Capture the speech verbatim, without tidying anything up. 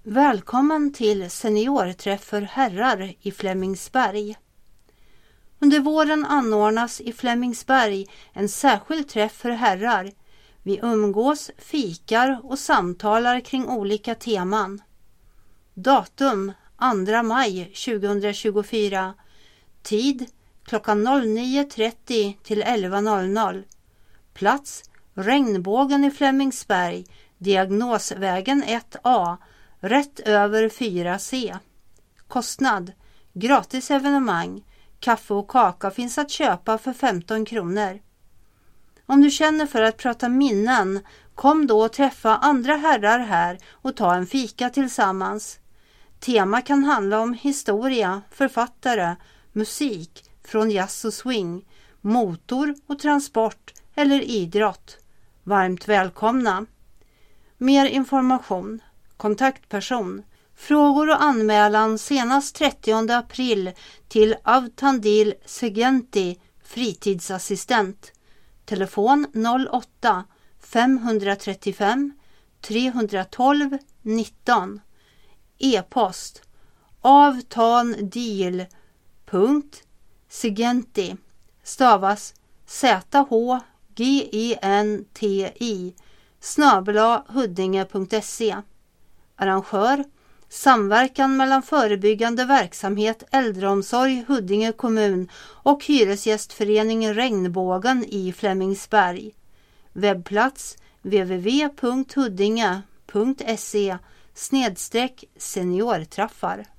Välkommen till seniorträff för herrar i Flemingsberg. Under våren anordnas i Flemingsberg en särskild träff för herrar. Vi umgås, fikar och samtalar kring olika teman. Datum andra maj tjugohundratjugofyra. Tid klockan nio trettio till elva noll noll. Plats Regnbågen i Flemingsberg, Diagnosvägen ett A, rätt över fyra C. Kostnad gratis evenemang. Kaffe och kaka finns att köpa för femton kronor. Om du känner för att prata minnen, kom då och träffa andra herrar här och ta en fika tillsammans. Tema kan handla om historia, författare, musik från jazz och swing, motor och transport eller idrott. Varmt välkomna. Mer information. Kontaktperson. Frågor och anmälan senast trettionde april till Avtandil Segenti, fritidsassistent. Telefon noll åtta fem tre fem tre ett två nitton. E-post avtandil punkt segenti stavas Z H G E N T I snabel-a huddinge punkt se. Arrangör samverkan mellan förebyggande verksamhet Äldreomsorg Huddinge kommun och Hyresgästföreningen Regnbågen i Flemingsberg. Webbplats w w w punkt huddinge punkt se snedstreck seniorträffar.